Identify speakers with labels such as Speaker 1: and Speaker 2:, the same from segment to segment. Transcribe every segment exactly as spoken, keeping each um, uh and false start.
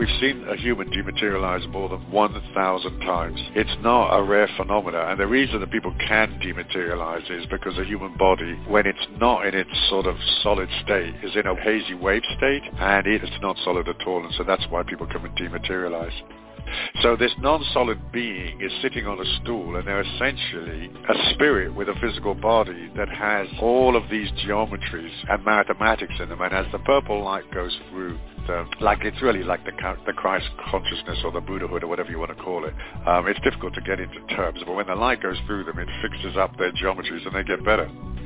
Speaker 1: We've seen a human dematerialize more than one thousand times. It's not a rare phenomenon, and the reason that people can dematerialize is because the human body, when it's not in its sort of solid state, is in a hazy wave state, and it's not solid at all, and so that's why people come and dematerialize. So this non-solid being is sitting on a stool, and they're essentially a spirit with a physical body that has all of these geometries and mathematics in them. And as the purple light goes through, the, like it's really like the, the Christ consciousness or the Buddhahood or whatever you want to call it. Um, it's difficult to get into terms, but when the light goes through them, it fixes up their geometries and they get better.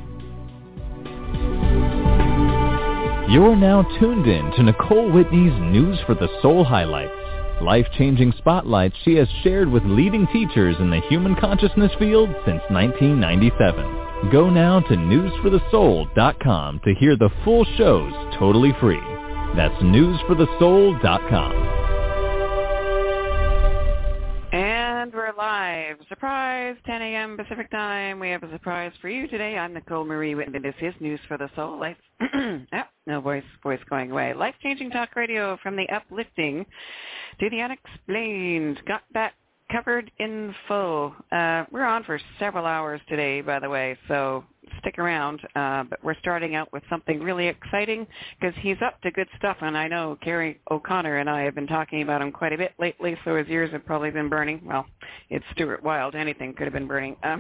Speaker 2: You're now tuned in to Nicole Whitney's News for the Soul highlights. Life-changing spotlights she has shared with leading teachers in the human consciousness field since nineteen ninety-seven. Go now to news for the soul dot com to hear the full shows totally free. That's news for the soul dot com.
Speaker 3: And we're live. Surprise, ten a.m. Pacific time. We have a surprise for you today. I'm Nicole Marie Whitney. This is News for the Soul. Life. oh, no voice, voice going away. Life-changing talk radio from the uplifting to the unexplained. Got that covered in full. Uh, we're on for several hours today, by the way, so stick around. Uh, but we're starting out with something really exciting because he's up to good stuff, and I know Carrie O'Connor and I have been talking about him quite a bit lately, so his ears have probably been burning. Well, it's Stuart Wilde. Anything could have been burning. Um,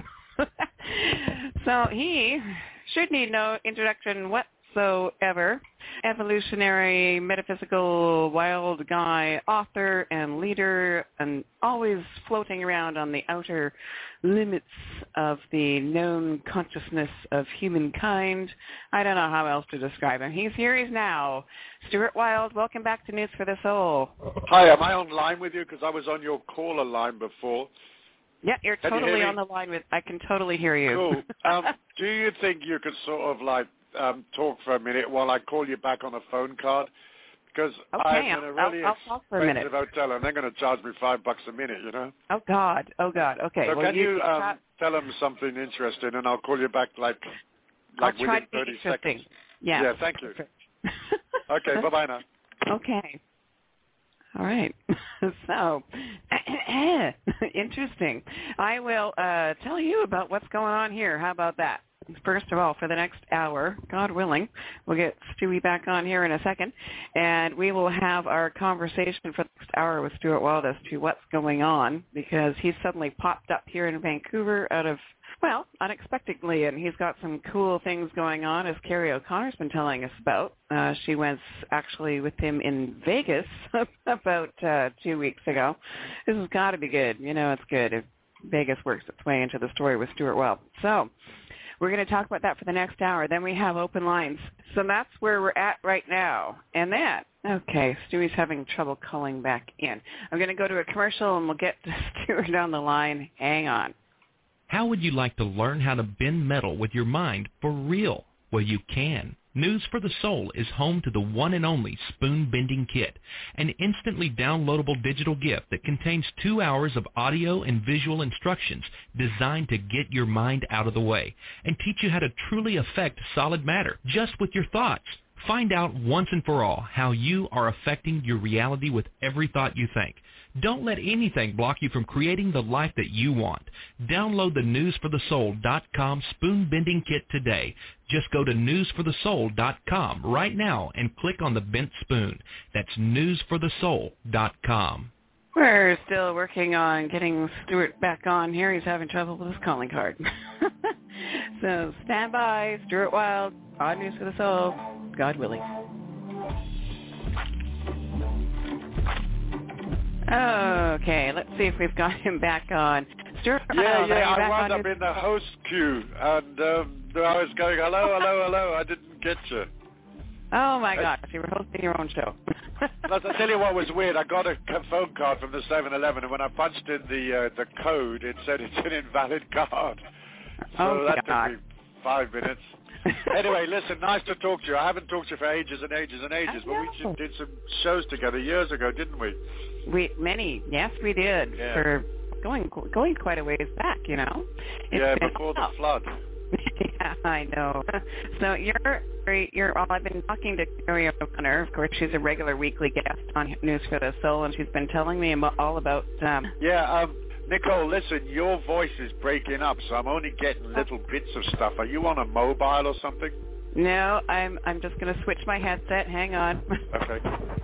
Speaker 3: so he should need no introduction whatsoever. Evolutionary, metaphysical, wild guy, author and leader, and always floating around on the outer limits of the known consciousness of humankind. I don't know how else to describe him. He's here, he's now. Stuart Wilde, welcome back to News for the Soul.
Speaker 1: Hi, am I on line with you? Because I was on your caller line before.
Speaker 3: Yeah, you're
Speaker 1: Can
Speaker 3: totally
Speaker 1: you
Speaker 3: on the line with, I can totally hear you.
Speaker 1: Cool. Um, do you think you could sort of like um, talk for a minute while I call you back on a phone card? Because
Speaker 3: okay,
Speaker 1: I'm in a really
Speaker 3: I'll, I'll for a
Speaker 1: expensive hotel and they're going to charge me five bucks a minute, you know?
Speaker 3: Oh, God. Oh, God. Okay.
Speaker 1: So
Speaker 3: well,
Speaker 1: can
Speaker 3: you,
Speaker 1: you um, tell them something interesting and I'll call you back like, like
Speaker 3: I'll try
Speaker 1: within
Speaker 3: to be
Speaker 1: thirty
Speaker 3: interesting.
Speaker 1: seconds?
Speaker 3: Yeah.
Speaker 1: Yeah, thank you. Okay, bye-bye now.
Speaker 3: Okay. All right. So, interesting. I will uh, tell you about what's going on here. How about that? First of all, for the next hour, God willing, we'll get Stewie back on here in a second, and we will have our conversation for the next hour with Stuart Wilde as to what's going on, because he's suddenly popped up here in Vancouver out of, well, unexpectedly, and he's got some cool things going on, as Carrie O'Connor's been telling us about. Uh, she went actually with him in Vegas about uh, two weeks ago. This has got to be good. You know, it's good if Vegas works its way into the story with Stuart Wilde. So we're going to talk about that for the next hour. Then we have open lines. So that's where we're at right now. And then, okay, Stewie's having trouble calling back in. I'm going to go to a commercial, and we'll get Stuart on the line. Hang on.
Speaker 4: How would you like to learn how to bend metal with your mind for real? Well, you can. News for the Soul is home to the one and only Spoon Bending Kit, an instantly downloadable digital gift that contains two hours of audio and visual instructions designed to get your mind out of the way and teach you how to truly affect solid matter just with your thoughts. Find out once and for all how you are affecting your reality with every thought you think. Don't let anything block you from creating the life that you want. Download the news for the soul dot com Spoon Bending Kit today. Just go to news for the soul dot com right now and click on the bent spoon. That's news for the soul dot com.
Speaker 3: We're still working on getting Stuart back on here. He's having trouble with his calling card. So stand by. Stuart Wilde on News for the Soul. God willing. Okay, let's see if we've got him back on. Stuart
Speaker 1: Yeah,
Speaker 3: Wilde,
Speaker 1: yeah, I
Speaker 3: wound
Speaker 1: up in the host queue, and um, I was going, hello, hello, hello, I didn't get you.
Speaker 3: Oh, my gosh, you were hosting your own show.
Speaker 1: I'll tell you what was weird. I got a phone card from the seven eleven, and when I punched in the uh, the code, it said it's an invalid card. So
Speaker 3: oh,
Speaker 1: that
Speaker 3: God.
Speaker 1: took me five minutes. Anyway, listen, nice to talk to you. I haven't talked to you for ages and ages and ages, but we did some shows together years ago, didn't we?
Speaker 3: We many, yes, we did.
Speaker 1: Yeah.
Speaker 3: For going going quite a ways back, you know. It's
Speaker 1: yeah,
Speaker 3: been,
Speaker 1: before the flood.
Speaker 3: Yeah, I know. So you're, you're. Well, I've been talking to Carrie O'Connor. Of course, she's a regular weekly guest on News for the Soul, and she's been telling me about, all about. Um,
Speaker 1: yeah, um, Nicole, listen, your voice is breaking up, so I'm only getting little bits of stuff. Are you on a mobile or something?
Speaker 3: No, I'm. I'm just going to switch my headset. Hang on.
Speaker 1: Okay.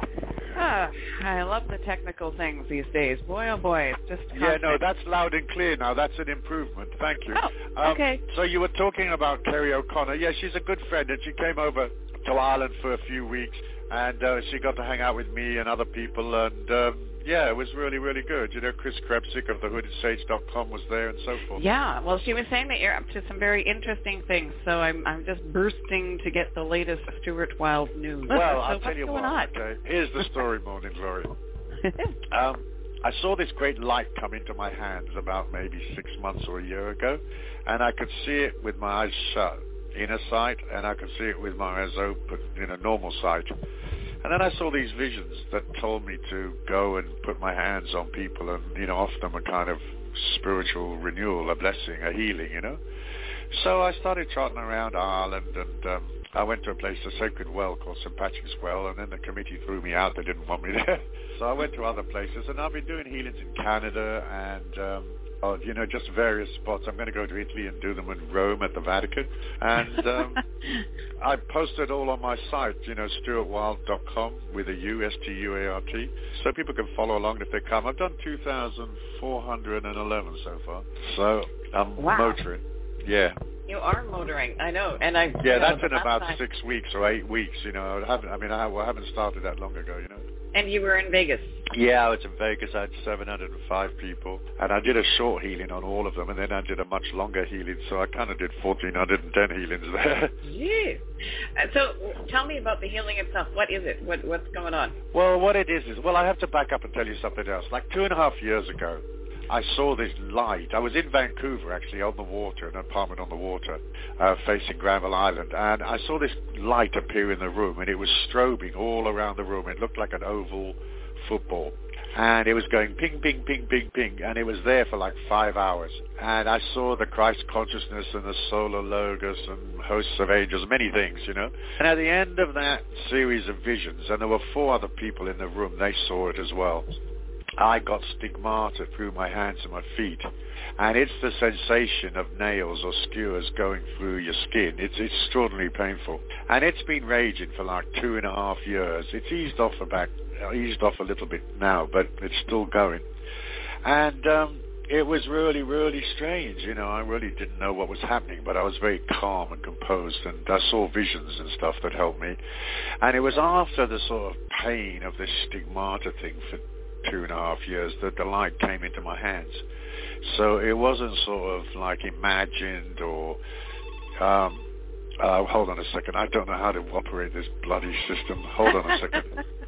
Speaker 3: Ah, I love the technical things these days. Boy, oh boy, it's just constant.
Speaker 1: Yeah, no, that's loud and clear now. That's an improvement. Thank you.
Speaker 3: Oh,
Speaker 1: um,
Speaker 3: okay.
Speaker 1: So you were talking about Carrie O'Connor. Yeah, she's a good friend, and she came over to Ireland for a few weeks, and uh, she got to hang out with me and other people, and um, yeah, it was really, really good. You know, Chris Krebsick of the hooded sage dot com was there and so forth.
Speaker 3: Yeah, well, she was saying that you're up to some very interesting things, so I'm I'm just bursting to get the latest Stuart Wilde news.
Speaker 1: Well,
Speaker 3: so
Speaker 1: I'll
Speaker 3: what's
Speaker 1: tell you
Speaker 3: going
Speaker 1: what,
Speaker 3: on?
Speaker 1: okay? Here's the story, Morning Glory. um, I saw this great light come into my hands about maybe six months or a year ago, and I could see it with my eyes shut, inner sight, and I could see it with my eyes open, in a normal sight. And then I saw these visions that told me to go and put my hands on people and, you know, offer them a kind of spiritual renewal, a blessing, a healing, you know. So I started trotting around Ireland, and um, I went to a place, a sacred well called Saint Patrick's Well, and then the committee threw me out. They didn't want me there. So I went to other places, and I've been doing healings in Canada and, um, uh, you know, just various spots. I'm going to go to Italy and do them in Rome at the Vatican. And um, I posted all on my site, you know, stuart wilde dot com with a U, S T U A R T, so people can follow along if they come. I've done two thousand four hundred eleven so far. So I'm
Speaker 3: wow.
Speaker 1: motoring. Yeah.
Speaker 3: You are motoring, I know, and I.
Speaker 1: Yeah,
Speaker 3: you know,
Speaker 1: that's in about
Speaker 3: time.
Speaker 1: six weeks or eight weeks. You know, I haven't. I mean, I, I haven't started that long ago. You know.
Speaker 3: And you were in Vegas.
Speaker 1: Yeah, I was in Vegas. I had seven hundred five people, and I did a short healing on all of them, and then I did a much longer healing. So I kind of did fourteen hundred ten healings there.
Speaker 3: Yeah. Uh, so tell me about the healing itself. What is it? What What's going on?
Speaker 1: Well, what it is is, well, I have to back up and tell you something else. Like two and a half years ago, I saw this light. I was in Vancouver, actually, on the water, an apartment on the water, uh, facing Granville Island, and I saw this light appear in the room, and it was strobing all around the room. It looked like an oval football, and it was going ping, ping, ping, ping, ping, and it was there for like five hours. And I saw the Christ consciousness and the solar logos and hosts of angels, many things, you know. And at the end of that series of visions, and there were four other people in the room, they saw it as well. I got stigmata through my hands and my feet, and it's the sensation of nails or skewers going through your skin. It's extraordinarily painful, and it's been raging for like two and a half years. It's eased off about, eased off a little bit now, but it's still going. And um, it was really, really strange. You know, I really didn't know what was happening, but I was very calm and composed, and I saw visions and stuff that helped me. And it was after the sort of pain of this stigmata thing for two and a half years that the light came into my hands. So it wasn't sort of like imagined or um uh, hold on a second, I don't know how to operate this bloody system. Hold on a second.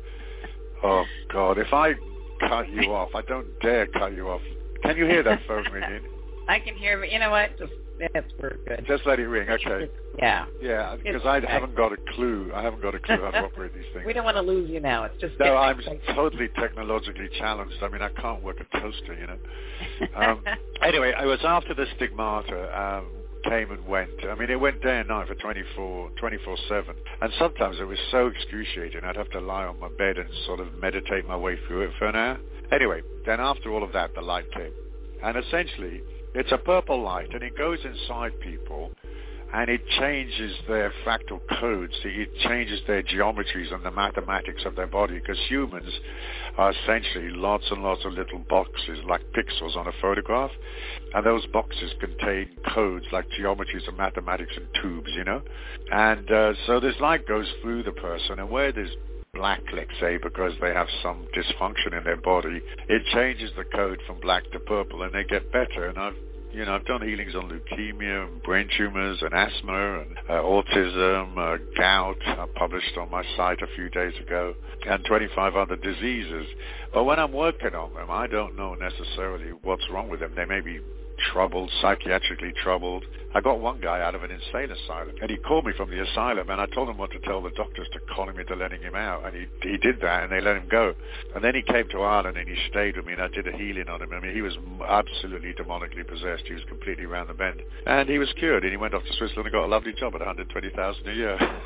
Speaker 1: Oh God, if I cut you off, I don't dare cut you off. Can you hear that phone ringing?
Speaker 3: I can hear, but you know what? Just that's we're good.
Speaker 1: Just let it ring, okay.
Speaker 3: Yeah.
Speaker 1: Yeah, because I haven't got a clue. I haven't got a clue how to operate these things.
Speaker 3: We don't want to lose you now. It's just
Speaker 1: no. I'm totally technologically challenged. I mean, I can't work a toaster, you know. Um, anyway, it was after the stigmata um, came and went. I mean, it went day and night for twenty-four, twenty-four seven, and sometimes it was so excruciating. I'd have to lie on my bed and sort of meditate my way through it for an hour. Anyway, then after all of that, the light came, and essentially, it's a purple light, and it goes inside people, and it changes their fractal codes. It changes their geometries and the mathematics of their body, because humans are essentially lots and lots of little boxes, like pixels on a photograph, and those boxes contain codes like geometries and mathematics and tubes, you know. And uh, so this light goes through the person, and where there's black, let's say, because they have some dysfunction in their body, it changes the code from black to purple, and they get better. And I've, you know, I've done healings on leukemia and brain tumors and asthma and uh, autism, uh, gout. I published on my site a few days ago, and twenty-five other diseases. But when I'm working on them, I don't know necessarily what's wrong with them. They may be troubled, psychiatrically troubled. I got one guy out of an insane asylum, and he called me from the asylum, and I told him what to tell the doctors to call him into letting him out, and he he did that, and they let him go. And then he came to Ireland, and he stayed with me, and I did a healing on him. I mean, he was absolutely demonically possessed. He was completely round the bend. And he was cured, and he went off to Switzerland and got a lovely job at one hundred twenty thousand dollars a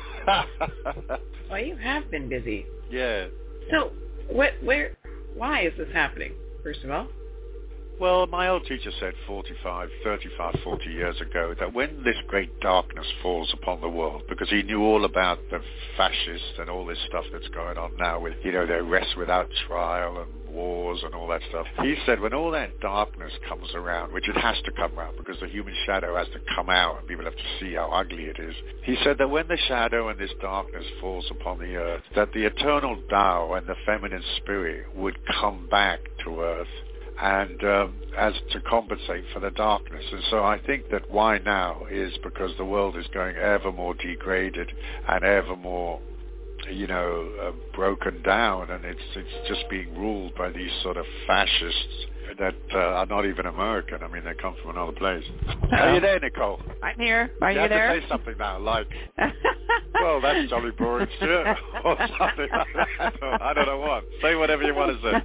Speaker 1: year.
Speaker 3: Well, you have been busy.
Speaker 1: Yeah.
Speaker 3: So, what, where, why is this happening, first of all?
Speaker 1: Well, my old teacher said forty-five, thirty-five, forty years ago that when this great darkness falls upon the world, because he knew all about the fascists and all this stuff that's going on now with, you know, their arrests without trial and wars and all that stuff. He said when all that darkness comes around, which it has to come around because the human shadow has to come out and people have to see how ugly it is. He said that when the shadow and this darkness falls upon the earth, that the eternal Tao and the feminine spirit would come back to earth and um, as to compensate for the darkness. And so I think that why now is because the world is going ever more degraded and ever more, you know, uh, broken down, and it's it's just being ruled by these sort of fascists that uh, are not even American. I mean, they come from another place. Are you there, Nicole?
Speaker 3: I'm here. Are you,
Speaker 1: you
Speaker 3: there?
Speaker 1: You have to say something now, like, well, that's jolly boring shit, or something like that. I don't know what. Say whatever you want to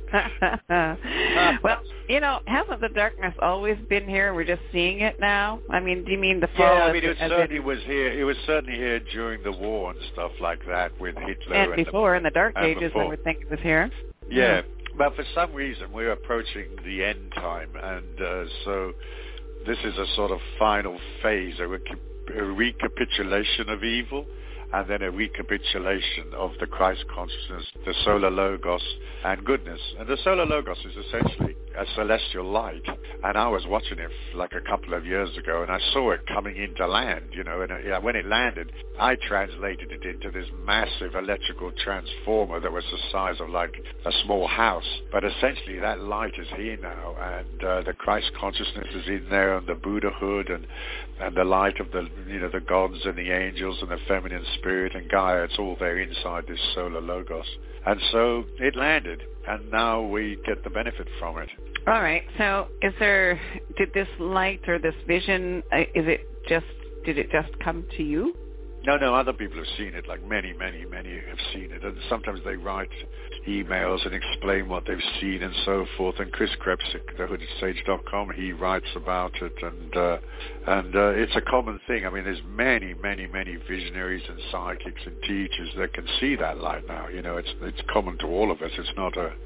Speaker 1: say.
Speaker 3: Well, you know, hasn't the darkness always been here? We're just seeing it now? I mean, do you mean the fall?
Speaker 1: Yeah, I mean, it
Speaker 3: as
Speaker 1: certainly
Speaker 3: it,
Speaker 1: was here. It was certainly here during the war and stuff like that with Hitler.
Speaker 3: And,
Speaker 1: and
Speaker 3: before,
Speaker 1: the,
Speaker 3: in the Dark Ages,
Speaker 1: before.
Speaker 3: I would think it was here.
Speaker 1: Yeah. Mm. But for some reason, we're approaching the end time, and uh, so this is a sort of final phase, a, rec- a recapitulation of evil, and then a recapitulation of the Christ consciousness, the solar logos, and goodness. And the solar logos is essentially a celestial light, and I was watching it like a couple of years ago, and I saw it coming into land, you know, and uh, when it landed, I translated it into this massive electrical transformer that was the size of like a small house. But essentially that light is here now, and uh, the Christ consciousness is in there, and the Buddhahood, and and the light of the, you know, the gods and the angels and the feminine spirit and Gaia, it's all there inside this solar logos. And so it landed, and now we get the benefit from it.
Speaker 3: All right. So is there, did this light or this vision, uh, is it just, did it just come to you?
Speaker 1: No, no, other people have seen it, like many, many, many have seen it. And sometimes they write emails and explain what they've seen and so forth. And Chris Krebsick, the hooded sage dot com, he writes about it. And uh, and uh, it's a common thing. I mean, there's many, many, many visionaries and psychics and teachers that can see that light now. You know, it's it's common to all of us. It's not a,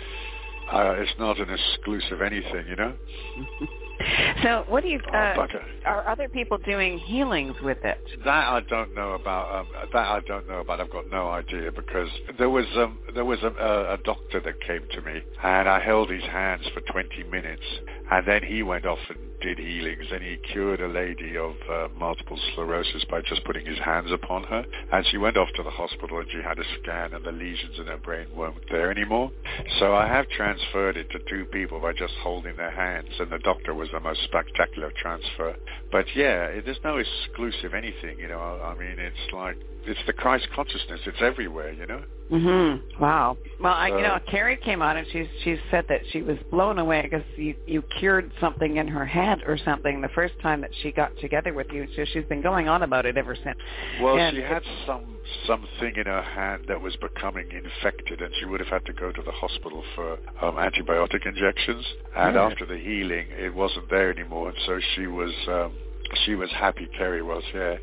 Speaker 1: uh, it's not an exclusive anything, you know?
Speaker 3: So what do you, uh,
Speaker 1: oh, but, uh,
Speaker 3: are other people doing healings with it?
Speaker 1: That I don't know about. Um, that I don't know about. I've got no idea, because there was um, there was a, a, a doctor that came to me, and I held his hands for twenty minutes, and then he went off and did healings, and he cured a lady of uh, multiple sclerosis by just putting his hands upon her, and she went off to the hospital, and she had a scan, and the lesions in her brain weren't there anymore. So I have transferred it to two people by just holding their hands, and the doctor was the most spectacular transfer. But yeah, it, there's no exclusive anything, you know. I mean, it's like, it's the Christ consciousness. It's everywhere, you know.
Speaker 3: Mhm. Wow. Well, I,
Speaker 1: So,
Speaker 3: you know, Carrie came on and she's she said that she was blown away because you you cured something in her head or something the first time that she got together with you. So she's been going on about it ever since.
Speaker 1: well,
Speaker 3: And
Speaker 1: she had some something in her hand that was becoming infected, and she would have had to go to the hospital for um, antibiotic injections. And
Speaker 3: Yeah.
Speaker 1: after the healing, it wasn't there anymore, and so she was um, she was happy. Carrie was, yeah.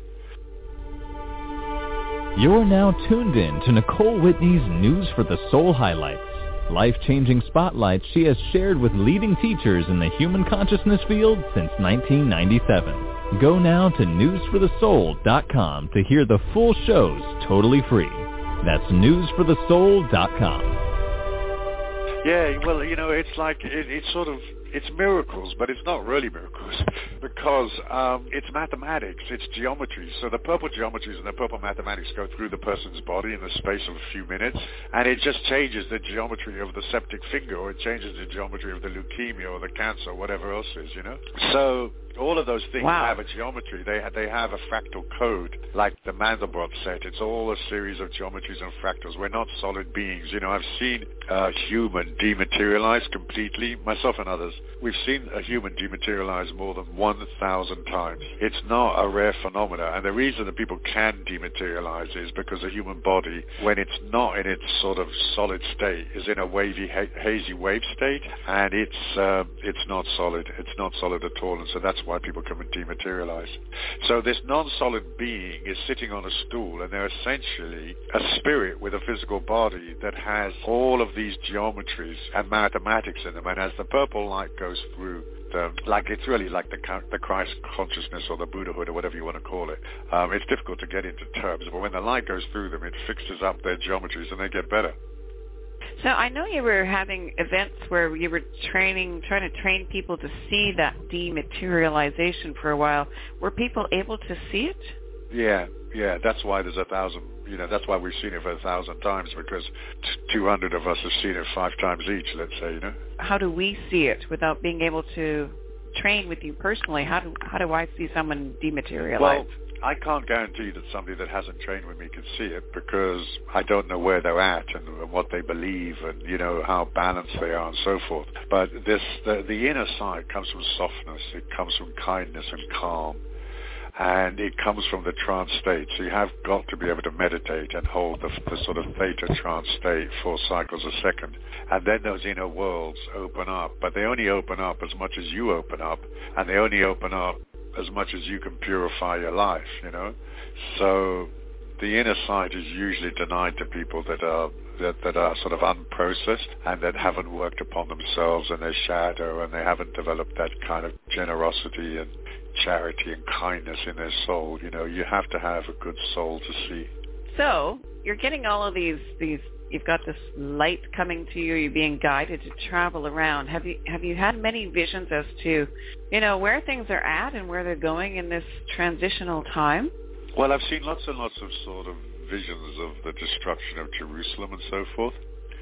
Speaker 2: You're now tuned in to Nicole Whitney's News for the Soul highlights, life-changing spotlights she has shared with leading teachers in the human consciousness field since nineteen ninety-seven. Go now to news for the soul dot com to hear the full shows totally free. That's news for the soul dot com.
Speaker 1: Yeah, well, you know, it's like, it, it's sort of, it's miracles, but it's not really miracles, because um, it's mathematics, it's geometry. So the purple geometries and the purple mathematics go through the person's body in the space of a few minutes, and it just changes the geometry of the septic finger, or it changes the geometry of the leukemia or the cancer or whatever else is, you know? So all of those things
Speaker 3: Wow.
Speaker 1: have a geometry. They have, they have a fractal code, like the Mandelbrot set. It's all a series of geometries and fractals. We're not solid beings. You know, I've seen uh, human dematerialize completely, myself and others. We've seen a human dematerialize more than one thousand times. It's not a rare phenomena, and the reason that people can dematerialize is because the human body, when it's not in its sort of solid state, is in a wavy, ha- hazy wave state, and it's uh, it's not solid. It's not solid at all, and so that's why people can dematerialize. So this non-solid being is sitting on a stool, and they're essentially a spirit with a physical body that has all of these geometries and mathematics in them, and as the purple light goes through, the, like it's really like the, the Christ consciousness or the Buddhahood or whatever you want to call it. Um, it's difficult to get into terms, but when the light goes through them, it fixes up their geometries and they get better.
Speaker 3: So I know you were having events where you were training, trying to train people to see that dematerialization for a while. Were people able to see it?
Speaker 1: Yeah, yeah. That's why there's a thousand. You know, that's why we've seen it for a thousand times, because two hundred of us have seen it five times each. Let's say, you know.
Speaker 3: How do we see it without being able to train with you personally? How do how do I see someone dematerialize?
Speaker 1: Well, I can't guarantee that somebody that hasn't trained with me can see it, because I don't know where they're at and, and what they believe and, you know, how balanced they are and so forth. But this, the, the inner side comes from softness. It comes from kindness and calm. And it comes from the trance state. So you have got to be able to meditate and hold the, the sort of theta trance state, four cycles a second. And then those inner worlds open up. But they only open up as much as you open up. And they only open up as much as you can purify your life, you know. So the inner side is usually denied to people that are that, that are sort of unprocessed and that haven't worked upon themselves and their shadow, and they haven't developed that kind of generosity and charity and kindness in their soul. You know, you have to have a good soul to see.
Speaker 3: So you're getting all of these these you've got this light coming to you, you're being guided to travel around. Have you have you had many visions as to, you know, where things are at and where they're going in this transitional time?
Speaker 1: Well, I've seen lots and lots of sort of visions of the destruction of Jerusalem and so forth.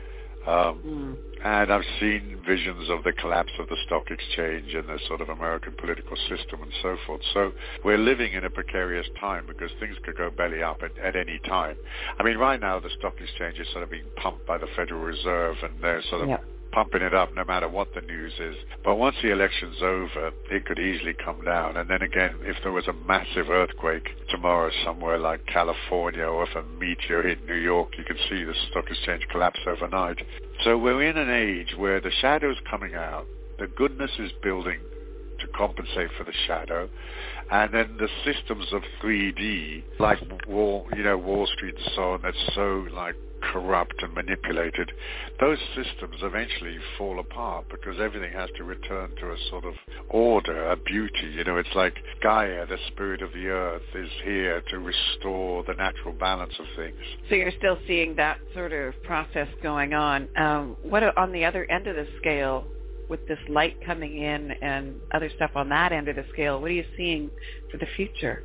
Speaker 1: Um, mm. And I've seen visions of the collapse of the stock exchange and the sort of American political system and so forth. So we're living in a precarious time because things could go belly up at, at any time. I mean, right now the stock exchange is sort of being pumped by the Federal Reserve, and they're sort of yeah. pumping it up no matter what the news is. But once the election's over, it could easily come down. And then again, if there was a massive earthquake tomorrow somewhere like California, or if a meteor hit New York, you could see the stock exchange collapse overnight. So we're in an age where the shadow's coming out, the goodness is building to compensate for the shadow, and then the systems of three D, like Wall, you know, Wall Street and so on, that's so like corrupt and manipulated, those systems eventually fall apart because everything has to return to a sort of order, a beauty. You know, it's like Gaia, the spirit of the earth, is here to restore the natural balance of things.
Speaker 3: So you're still seeing that sort of process going on. Um, what on the other end of the scale, with this light coming in and other stuff on that end of the scale, what are you seeing for the future?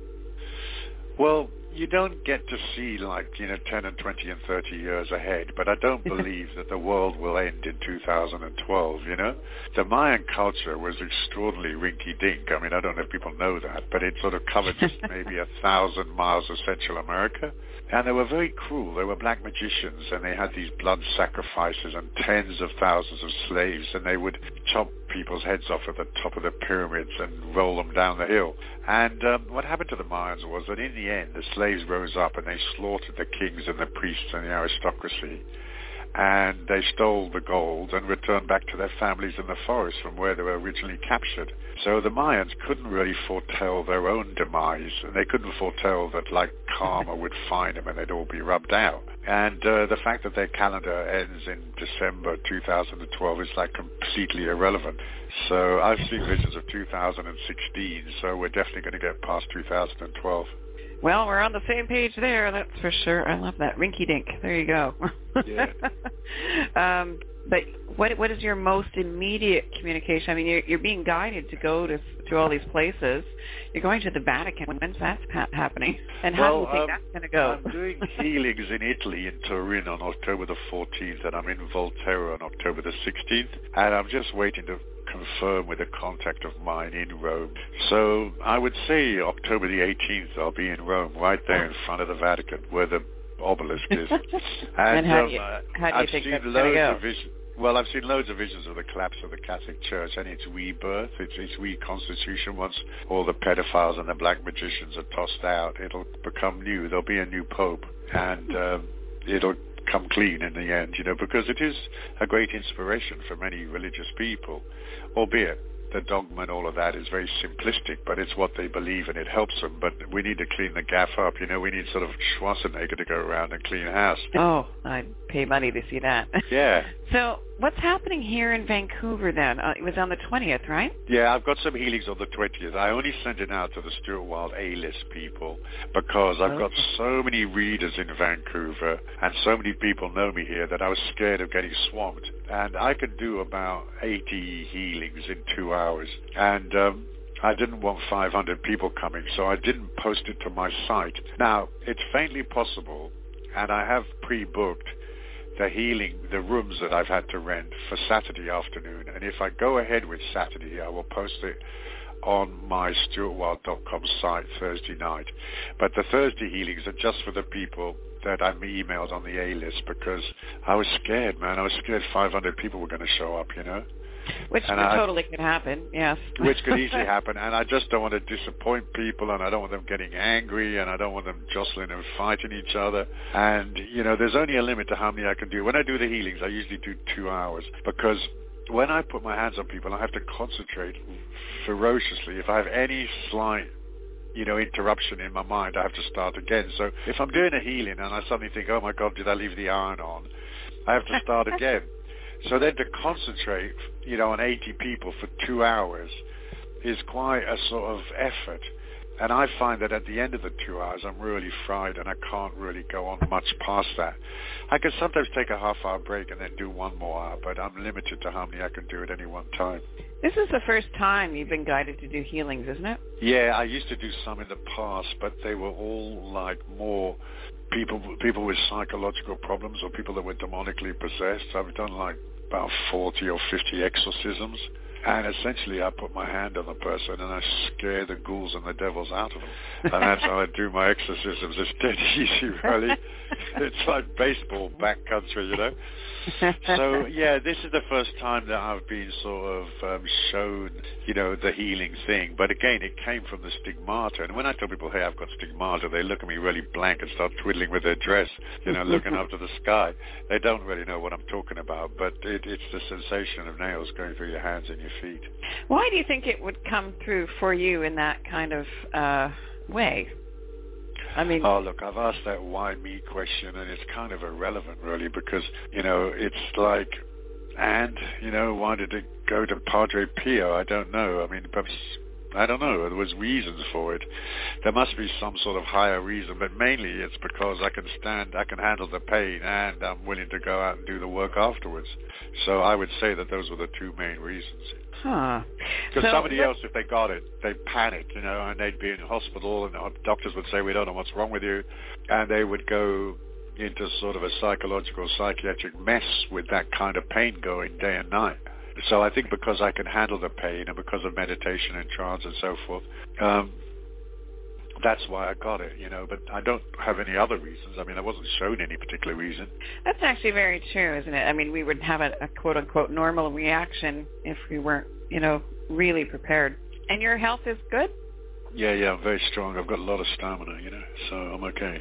Speaker 1: Well, you don't get to see like, you know, ten and twenty and thirty years ahead, but I don't believe that the world will end in two thousand twelve, you know. The Mayan culture was extraordinarily rinky-dink. I mean, I don't know if people know that, but it sort of covered just maybe a thousand miles of Central America. And they were very cruel. They were black magicians, and they had these blood sacrifices and tens of thousands of slaves, and they would chop people's heads off at the top of the pyramids and roll them down the hill. And um, what happened to the Mayans was that in the end, the slaves rose up and they slaughtered the kings and the priests and the aristocracy. And they stole the gold and returned back to their families in the forest from where they were originally captured. So the Mayans couldn't really foretell their own demise, and they couldn't foretell that, like, karma would find them and they'd all be rubbed out. And uh, the fact that their calendar ends in December two thousand twelve is, like, completely irrelevant. So I've seen visions of two thousand sixteen, so we're definitely going to get past two thousand twelve.
Speaker 3: Well, we're on the same page there, that's for sure. I love that. Rinky-dink. There you go.
Speaker 1: Yeah.
Speaker 3: um, but what what is your most immediate communication? I mean, you're, you're being guided to go to to all these places. You're going to the Vatican. When's that ha- happening? And how
Speaker 1: well,
Speaker 3: do you think
Speaker 1: um,
Speaker 3: that's going to go?
Speaker 1: I'm doing healings in Italy, in Turin, on October the fourteenth, and I'm in Volterra on October the sixteenth, and I'm just waiting to confirm with a contact of mine in Rome. So I would say October the eighteenth I'll be in Rome, right there in front of the Vatican, where the obelisk is.
Speaker 3: And, and how,
Speaker 1: um,
Speaker 3: do you, how do you
Speaker 1: I've
Speaker 3: think
Speaker 1: seen
Speaker 3: that's
Speaker 1: loads
Speaker 3: going to go?
Speaker 1: of visions. Well, I've seen loads of visions of the collapse of the Catholic Church and its rebirth, its, its reconstitution. Once all the pedophiles and the black magicians are tossed out, it'll become new. There'll be a new pope, and um, it'll come clean in the end, you know, because it is a great inspiration for many religious people, albeit the dogma and all of that is very simplistic, but it's what they believe and it helps them. But we need to clean the gaff up, you know. We need sort of Schwarzenegger to go around and clean house.
Speaker 3: Oh, I'd pay money to see that.
Speaker 1: Yeah.
Speaker 3: So what's happening here in Vancouver then? Uh, it was on the twentieth, right?
Speaker 1: Yeah, I've got some healings on the twentieth. I only sent it out to the Stuart Wilde A-list people because I've got so many readers in Vancouver and so many people know me here that I was scared of getting swamped. And I could do about eighty healings in two hours. And um, I didn't want five hundred people coming, so I didn't post it to my site. Now, it's faintly possible, and I have pre-booked the healing, the rooms that I've had to rent for Saturday afternoon. And if I go ahead with Saturday, I will post it on my stuart wilde dot com site Thursday night. But the Thursday healings are just for the people that I emailed on the A-list because I was scared, man. I was scared five hundred people were going to show up, you know.
Speaker 3: Which
Speaker 1: and
Speaker 3: I,
Speaker 1: totally
Speaker 3: could happen, yes.
Speaker 1: Which could easily happen, and I just don't want to disappoint people, and I don't want them getting angry, and I don't want them jostling and fighting each other. And, you know, there's only a limit to how many I can do. When I do the healings, I usually do two hours because when I put my hands on people, I have to concentrate ferociously. If I have any slight, you know, interruption in my mind, I have to start again. So if I'm doing a healing and I suddenly think, oh, my God, did I leave the iron on? I have to start again. So then to concentrate, you know, on eighty people for two hours is quite a sort of effort. And I find that at the end of the two hours, I'm really fried and I can't really go on much past that. I can sometimes take a half-hour break and then do one more hour, but I'm limited to how many I can do at any one time.
Speaker 3: This is the first time you've been guided to do healings, isn't it?
Speaker 1: Yeah, I used to do some in the past, but they were all like more people people with psychological problems or people that were demonically possessed. I've done like about forty or fifty exorcisms. And essentially I put my hand on the person and I scare the ghouls and the devils out of them. And that's how I do my exorcisms. It's dead easy, really. It's like baseball backcountry, you know. So, yeah, this is the first time that I've been sort of um, shown, you know, the healing thing. But again, it came from the stigmata. And when I tell people, hey, I've got stigmata, they look at me really blank and start twiddling with their dress, you know, looking up to the sky. They don't really know what I'm talking about. But it, it's the sensation of nails going through your hands and your feet.
Speaker 3: Why do you think it would come through for you in that kind of uh, way? I mean,
Speaker 1: oh, look, I've asked that why me question, and it's kind of irrelevant, really, because, you know, it's like, and, you know, why did it go to Padre Pio? I don't know. I mean, perhaps, I don't know. There was reasons for it. There must be some sort of higher reason, but mainly it's because I can stand, I can handle the pain, and I'm willing to go out and do the work afterwards. So I would say that those were the two main reasons.
Speaker 3: Huh.
Speaker 1: Because
Speaker 3: so,
Speaker 1: somebody else, if they got it, they'd panic, you know, and they'd be in hospital, and doctors would say, we don't know what's wrong with you, and they would go into sort of a psychological, psychiatric mess with that kind of pain going day and night. So I think because I can handle the pain and because of meditation and trance and so forth, um, that's why I got it, you know, but I don't have any other reasons. I mean, I wasn't shown any particular reason.
Speaker 3: That's actually very true, isn't it? I mean, we would have a, a quote-unquote normal reaction if we weren't, you know, really prepared. And your health is good?
Speaker 1: Yeah, yeah, I'm very strong. I've got a lot of stamina, you know, so I'm okay.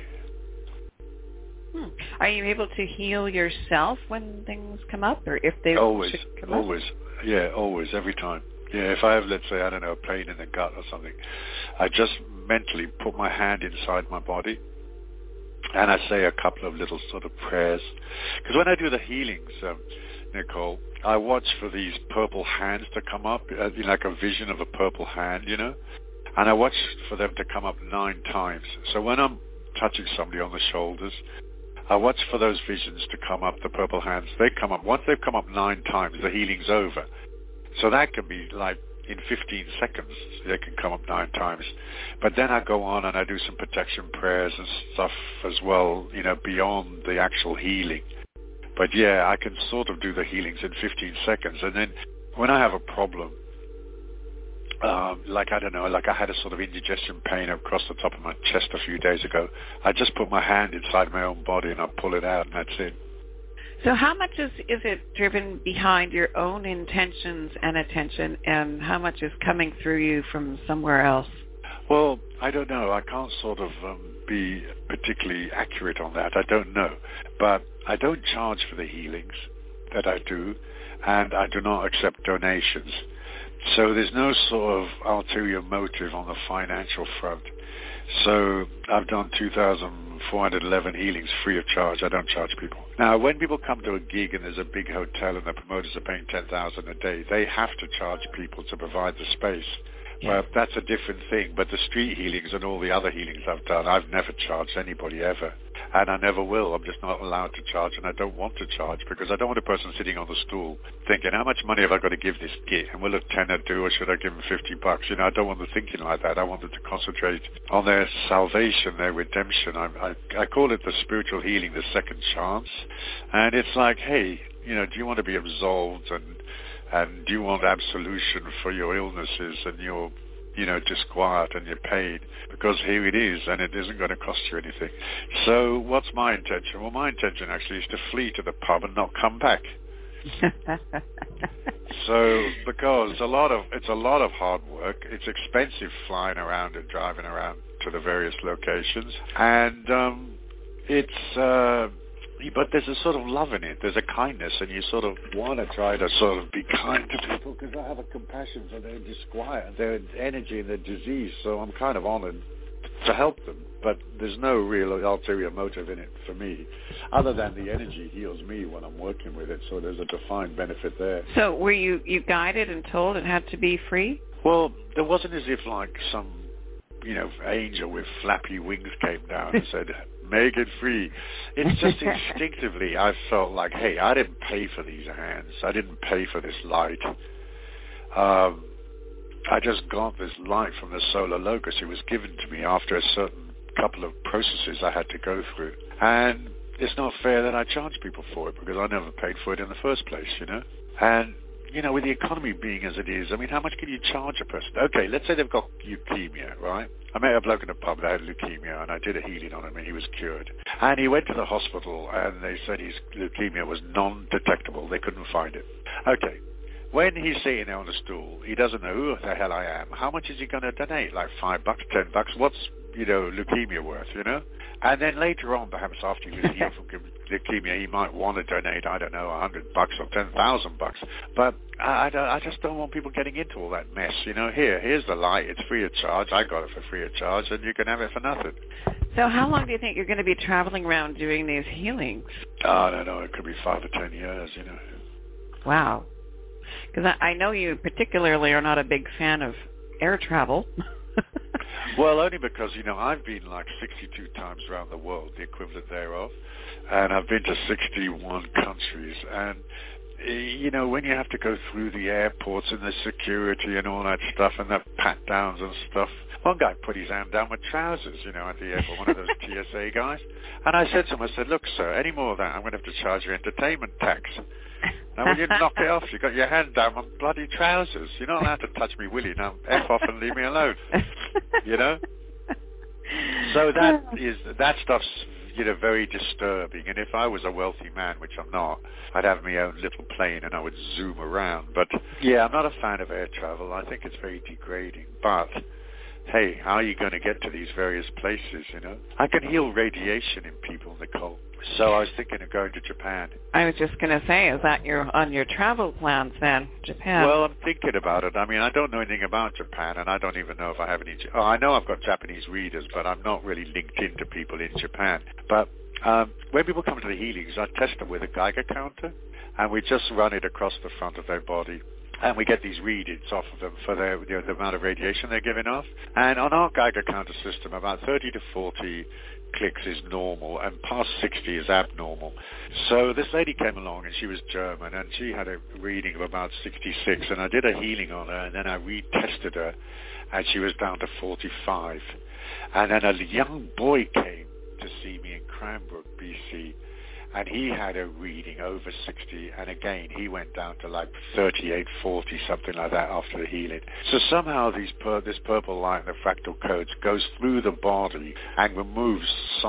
Speaker 3: Hmm. Are you able to heal yourself when things come up, or if they
Speaker 1: always,
Speaker 3: come
Speaker 1: always,
Speaker 3: up?
Speaker 1: yeah, always, every time. Yeah, if I have, let's say, I don't know, a pain in the gut or something, I just mentally put my hand inside my body and I say a couple of little sort of prayers. Because when I do the healings, um, Nicole, I watch for these purple hands to come up, uh, like a vision of a purple hand, you know, and I watch for them to come up nine times. So when I'm touching somebody on the shoulders, I watch for those visions to come up, the purple hands. They come up. Once they've come up nine times, the healing's over. So that can be like in fifteen seconds, they can come up nine times. But then I go on and I do some protection prayers and stuff as well, you know, beyond the actual healing. But yeah, I can sort of do the healings in fifteen seconds. And then when I have a problem, um, like, I don't know, like I had a sort of indigestion pain across the top of my chest a few days ago, I just put my hand inside my own body and I pull it out and that's it.
Speaker 3: So how much is, is it driven behind your own intentions and attention, and how much is coming through you from somewhere else?
Speaker 1: Well, I don't know. I can't sort of um, be particularly accurate on that. I don't know. But I don't charge for the healings that I do, and I do not accept donations. So there's no sort of ulterior motive on the financial front. So I've done two thousand four hundred eleven healings free of charge. I don't charge people. Now, when people come to a gig and there's a big hotel and the promoters are paying ten thousand dollars a day, they have to charge people to provide the space. Yeah. Well, that's a different thing. But the street healings and all the other healings I've done, I've never charged anybody ever. And I never will. I'm just not allowed to charge, and I don't want to charge because I don't want a person sitting on the stool thinking, how much money have I got to give this git? And will a tenner do, or should I give them fifty bucks? You know, I don't want them thinking like that. I want them to concentrate on their salvation, their redemption. I, I, I call it the spiritual healing, the second chance. And it's like, hey, you know, do you want to be absolved, and and do you want absolution for your illnesses and your, you know, disquiet and your pain? Because here it is, and it isn't going to cost you anything. So what's my intention? Well, my intention actually is to flee to the pub and not come back. So, because a lot of it's a lot of hard work. It's expensive flying around and driving around to the various locations, and um, it's. Uh, But there's a sort of love in it. There's a kindness, and you sort of want to try to sort of be kind to people because I have a compassion for their disquiet, their energy, and their disease. So I'm kind of honored to help them. But there's no real ulterior motive in it for me, other than the energy heals me when I'm working with it. So there's a defined benefit there.
Speaker 3: So were you, you guided and told it had to be free?
Speaker 1: Well, there wasn't as if like some, you know, angel with flappy wings came down and said, make it free. It's just instinctively I felt like, hey, I didn't pay for these hands. I didn't pay for this light. Um, I just got this light from the solar locus. It was given to me after a certain couple of processes I had to go through. And it's not fair that I charge people for it because I never paid for it in the first place, you know? And you know, with the economy being as it is, I mean, how much can you charge a person? Okay, let's say they've got leukemia, right? I met a bloke in a pub that had leukemia, and I did a healing on him, and he was cured. And he went to the hospital, and they said his leukemia was non-detectable. They couldn't find it. Okay, when he's sitting there on the stool, he doesn't know who the hell I am. How much is he going to donate? Like five bucks, ten bucks? What's, you know, leukemia worth, you know? And then later on, perhaps after he was healed from leukemia, he might want to donate, I don't know, a hundred bucks or ten thousand bucks. But I, I, don't, I just don't want people getting into all that mess. You know, here, here's the light. It's free of charge. I got it for free of charge, and you can have it for nothing.
Speaker 3: So how long do you think you're going to be traveling around doing these healings?
Speaker 1: Oh, I don't know. It could be five or ten years, you know.
Speaker 3: Wow. Because I, I know you particularly are not a big fan of air travel.
Speaker 1: Well, only because, you know, I've been like sixty-two times around the world, the equivalent thereof, and I've been to sixty-one countries. And, you know, when you have to go through the airports and the security and all that stuff and the pat-downs and stuff, one guy put his hand down with trousers, you know, at the airport, one of those T S A guys. And I said to him, I said, look, sir, any more of that, I'm going to have to charge you entertainment tax. Now, will you knock it off? You've got your hand down on bloody trousers. You're not allowed to touch me, will you? Now, F off and leave me alone. You know? So that is, that stuff's, you know, very disturbing. And if I was a wealthy man, which I'm not, I'd have my own little plane and I would zoom around. But, yeah, I'm not a fan of air travel. I think it's very degrading. But, hey, how are you going to get to these various places, you know? I can heal radiation in people, Nicole. So I was thinking of going to Japan.
Speaker 3: I was just going to say, is that your on your travel plans then, Japan?
Speaker 1: Well, I'm thinking about it. I mean, I don't know anything about Japan, and I don't even know if I have any... Oh, I know I've got Japanese readers, but I'm not really linked into people in Japan. But um, when people come to the healings, I test them with a Geiger counter, and we just run it across the front of their body. And we get these readings off of them for their, you know, the amount of radiation they're giving off. And on our Geiger counter system, about thirty to forty clicks is normal, and past sixty is abnormal. So this lady came along, and she was German, and she had a reading of about sixty-six, and I did a healing on her, and then I retested her, and she was down to forty-five. And then a young boy came to see me in Cranbrook, B C, and he had a reading over sixty, and again, he went down to like thirty-eight, forty, something like that after the healing. So somehow these pur- this purple light and the fractal codes goes through the body and removes some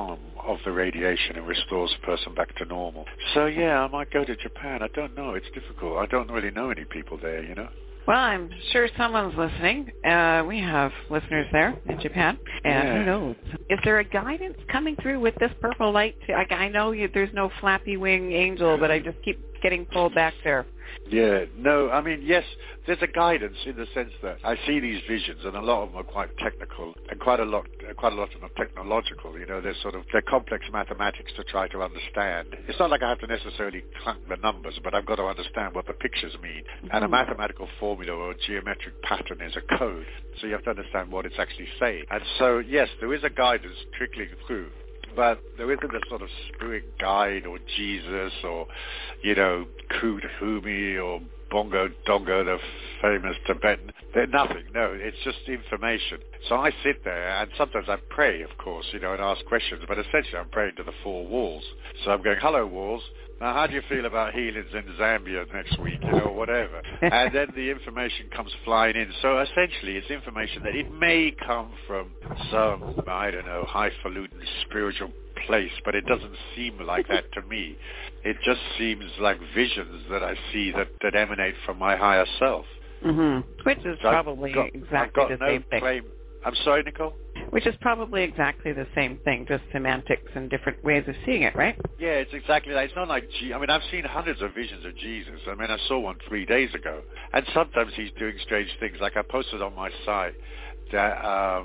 Speaker 1: of the radiation and restores the person back to normal. So yeah, I might go to Japan. I don't know. It's difficult. I don't really know any people there, you know.
Speaker 3: Well, I'm sure someone's listening. Uh, we have listeners there in Japan, and
Speaker 1: yeah.
Speaker 3: who knows? Is there a guidance coming through with this purple light? Like, I know you, there's no flappy wing angel, but I just keep getting pulled back there.
Speaker 1: Yeah, no, I mean, yes, there's a guidance in the sense that I see these visions, and a lot of them are quite technical, and quite a lot, quite a lot of them are technological. You know, they're sort of they're complex mathematics to try to understand. It's not like I have to necessarily clunk the numbers, but I've got to understand what the pictures mean. Mm-hmm. And a mathematical formula or a geometric pattern is a code, so you have to understand what it's actually saying. And so, yes, there is a guidance trickling through. But there isn't a sort of spirit guide or Jesus or, you know, Koot Humi or Bongo Dongo, the famous Tibetan. They're nothing. No, it's just information. So I sit there, and sometimes I pray, of course, you know, and ask questions. But essentially I'm praying to the four walls. So I'm going, hello, walls. Now, how do you feel about healings in Zambia next week, you know, whatever? And then the information comes flying in. So essentially, it's information that it may come from some, I don't know, highfalutin spiritual place, but it doesn't seem like that to me. It just seems like visions that I see that, that emanate from my higher self.
Speaker 3: Mm-hmm. Which is
Speaker 1: so
Speaker 3: probably
Speaker 1: got,
Speaker 3: exactly the
Speaker 1: no
Speaker 3: same thing.
Speaker 1: Claim. I'm sorry, Nicole?
Speaker 3: Which is probably exactly the same thing, just semantics and different ways of seeing it, right?
Speaker 1: Yeah, it's exactly that. It's not like, Je- I mean, I've seen hundreds of visions of Jesus. I mean, I saw one three days ago. And sometimes he's doing strange things. Like I posted on my site that um,